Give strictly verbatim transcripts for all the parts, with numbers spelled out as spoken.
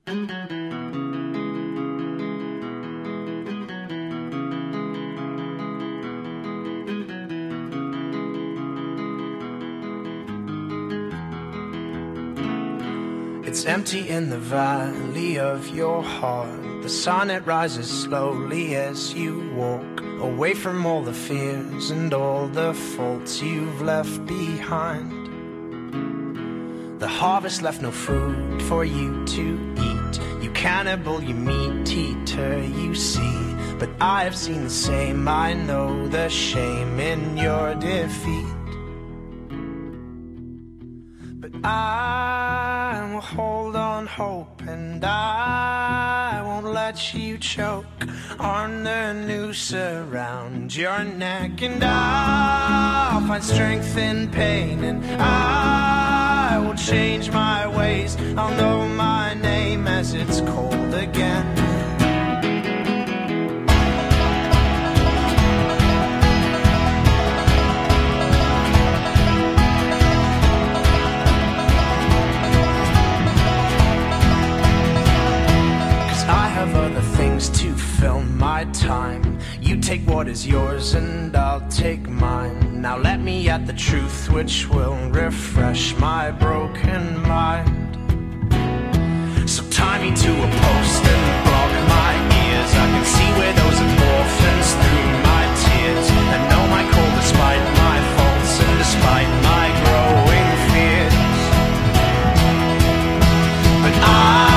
It's empty in the valley of your heart. The sun, it rises slowly as you walk away from all the fears and all the faults you've left behind. The harvest left no food for you to eat. You cannibal, you meat eater, you see. But I have seen the same, I know the shame in your defeat. But I will hold on hope, and I won't let you choke on the noose around your neck. And I'll find strength in pain, and I will change my ways. I'll know my name as it's cold again. To fill my time, you take what is yours and I'll take mine. Now let me at the truth which will refresh my broken mind. So tie me to a post and block my ears. I can see where those orphans through my tears, and know my call despite my faults and despite my growing fears. But I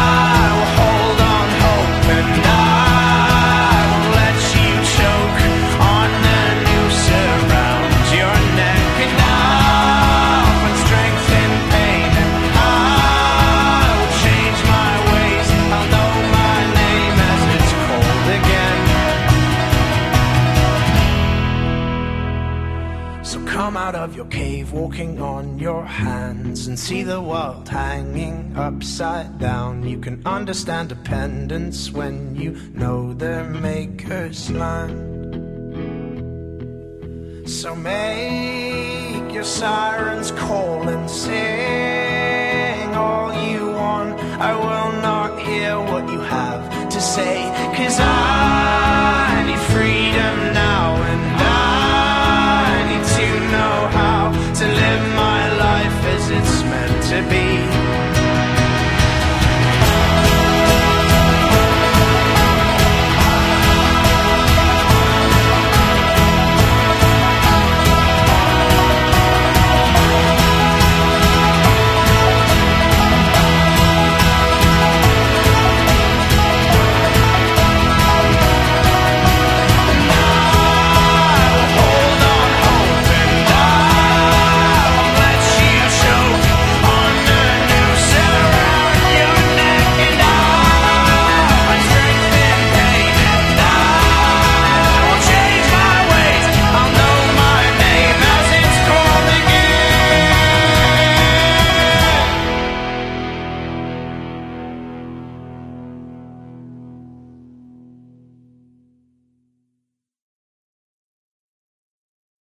out of your cave, walking on your hands, and see the world hanging upside down. You can understand dependence when you know their maker's land. So make your sirens call and sing all you want. I will not hear what you have to say, 'cause I